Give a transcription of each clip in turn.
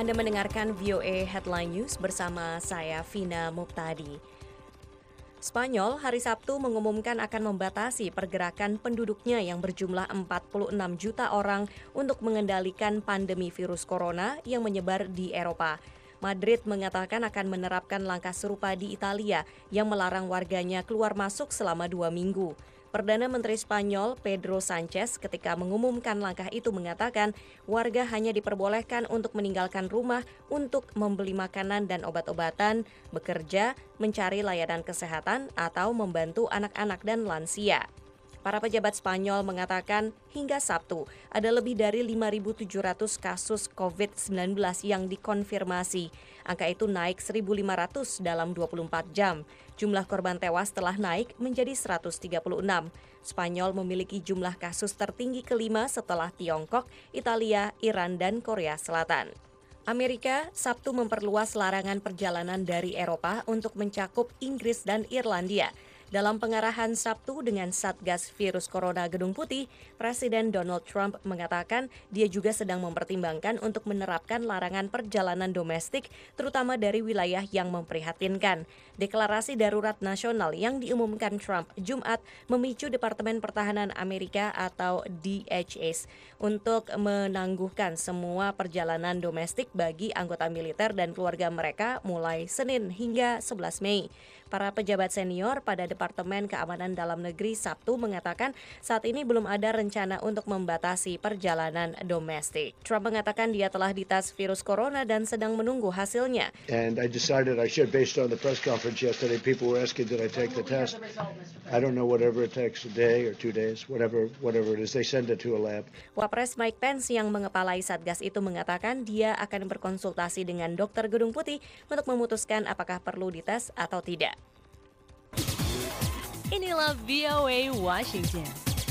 Anda mendengarkan VOA Headline News bersama saya, Vina Muqtadi. Spanyol hari Sabtu mengumumkan akan membatasi pergerakan penduduknya yang berjumlah 46 juta orang untuk mengendalikan pandemi virus corona yang menyebar di Eropa. Madrid mengatakan akan menerapkan langkah serupa di Italia yang melarang warganya keluar masuk selama 2 minggu. Perdana Menteri Spanyol Pedro Sanchez ketika mengumumkan langkah itu mengatakan warga hanya diperbolehkan untuk meninggalkan rumah untuk membeli makanan dan obat-obatan, bekerja, mencari layanan kesehatan, atau membantu anak-anak dan lansia. Para pejabat Spanyol mengatakan hingga Sabtu ada lebih dari 5.700 kasus COVID-19 yang dikonfirmasi. Angka itu naik 1.500 dalam 24 jam. Jumlah korban tewas telah naik menjadi 136. Spanyol memiliki jumlah kasus tertinggi kelima setelah Tiongkok, Italia, Iran, dan Korea Selatan. Amerika Sabtu memperluas larangan perjalanan dari Eropa untuk mencakup Inggris dan Irlandia. Dalam pengarahan Sabtu dengan Satgas Virus Corona Gedung Putih, Presiden Donald Trump mengatakan dia juga sedang mempertimbangkan untuk menerapkan larangan perjalanan domestik, terutama dari wilayah yang memprihatinkan. Deklarasi darurat nasional yang diumumkan Trump Jumat memicu Departemen Pertahanan Amerika atau DHS untuk menangguhkan semua perjalanan domestik bagi anggota militer dan keluarga mereka mulai Senin hingga 11 Mei. Para pejabat senior pada Departemen Keamanan Dalam Negeri Sabtu mengatakan saat ini belum ada rencana untuk membatasi perjalanan domestik. Trump mengatakan dia telah dites virus corona dan sedang menunggu hasilnya. And I decided I should, based on the press conference yesterday. People were asking, did I take the test? I don't know, whatever it takes, a day or 2 days, whatever it is, they send it to a lab. Wapres Mike Pence yang mengepalai Satgas itu mengatakan dia akan berkonsultasi dengan dokter Gedung Putih untuk memutuskan apakah perlu dites atau tidak. Inilah VOA Washington.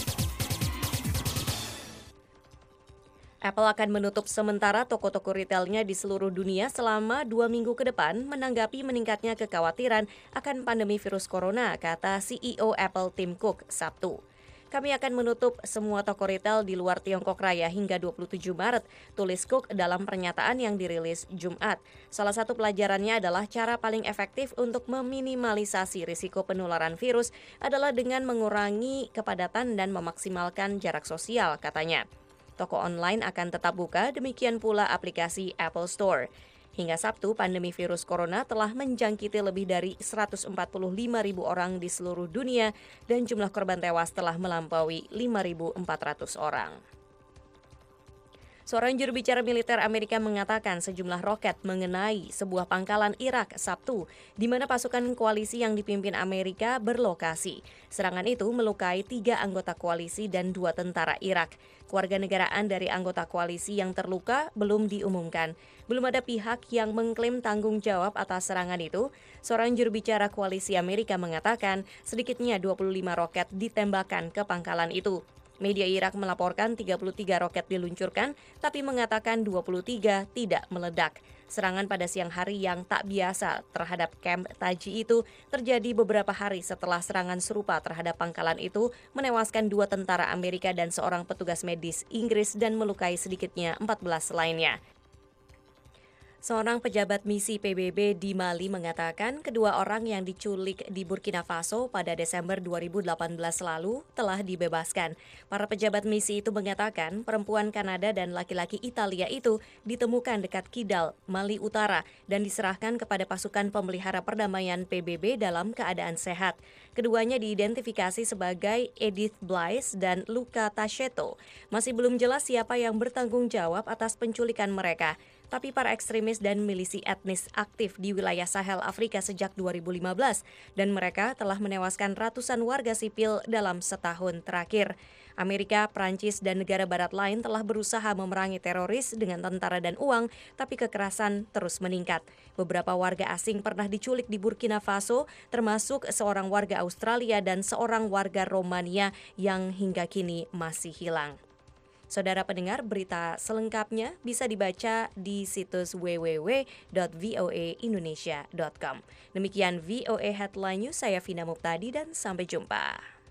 Apple akan menutup sementara toko-toko retailnya di seluruh dunia selama 2 minggu ke depan menanggapi meningkatnya kekhawatiran akan pandemi virus corona, kata CEO Apple Tim Cook Sabtu. Kami akan menutup semua toko retail di luar Tiongkok Raya hingga 27 Maret, tulis Cook dalam pernyataan yang dirilis Jumat. Salah satu pelajarannya adalah cara paling efektif untuk meminimalisasi risiko penularan virus adalah dengan mengurangi kepadatan dan memaksimalkan jarak sosial, katanya. Toko online akan tetap buka, demikian pula aplikasi Apple Store. Hingga Sabtu, pandemi virus corona telah menjangkiti lebih dari 145.000 orang di seluruh dunia dan jumlah korban tewas telah melampaui 5.400 orang. Seorang juru bicara militer Amerika mengatakan sejumlah roket mengenai sebuah pangkalan Irak Sabtu, di mana pasukan koalisi yang dipimpin Amerika berlokasi. Serangan itu melukai 3 anggota koalisi dan 2 tentara Irak. Kewarganegaraan dari anggota koalisi yang terluka belum diumumkan. Belum ada pihak yang mengklaim tanggung jawab atas serangan itu. Seorang juru bicara koalisi Amerika mengatakan sedikitnya 25 roket ditembakkan ke pangkalan itu. Media Irak melaporkan 33 roket diluncurkan, tapi mengatakan 23 tidak meledak. Serangan pada siang hari yang tak biasa terhadap kamp Taji itu terjadi beberapa hari setelah serangan serupa terhadap pangkalan itu menewaskan 2 tentara Amerika dan seorang petugas medis Inggris dan melukai sedikitnya 14 lainnya. Seorang pejabat misi PBB di Mali mengatakan kedua orang yang diculik di Burkina Faso pada Desember 2018 lalu telah dibebaskan. Para pejabat misi itu mengatakan perempuan Kanada dan laki-laki Italia itu ditemukan dekat Kidal, Mali Utara, dan diserahkan kepada pasukan pemelihara perdamaian PBB dalam keadaan sehat. Keduanya diidentifikasi sebagai Edith Blaise dan Luca Tacheto. Masih belum jelas siapa yang bertanggung jawab atas penculikan mereka. Tapi para ekstremis dan milisi etnis aktif di wilayah Sahel Afrika sejak 2015 dan mereka telah menewaskan ratusan warga sipil dalam setahun terakhir. Amerika, Prancis, dan negara barat lain telah berusaha memerangi teroris dengan tentara dan uang, tapi kekerasan terus meningkat. Beberapa warga asing pernah diculik di Burkina Faso, termasuk seorang warga Australia dan seorang warga Romania yang hingga kini masih hilang. Saudara pendengar, berita selengkapnya bisa dibaca di situs www.voaindonesia.com. Demikian VOA Headline News, saya Vina Muqtadi dan sampai jumpa.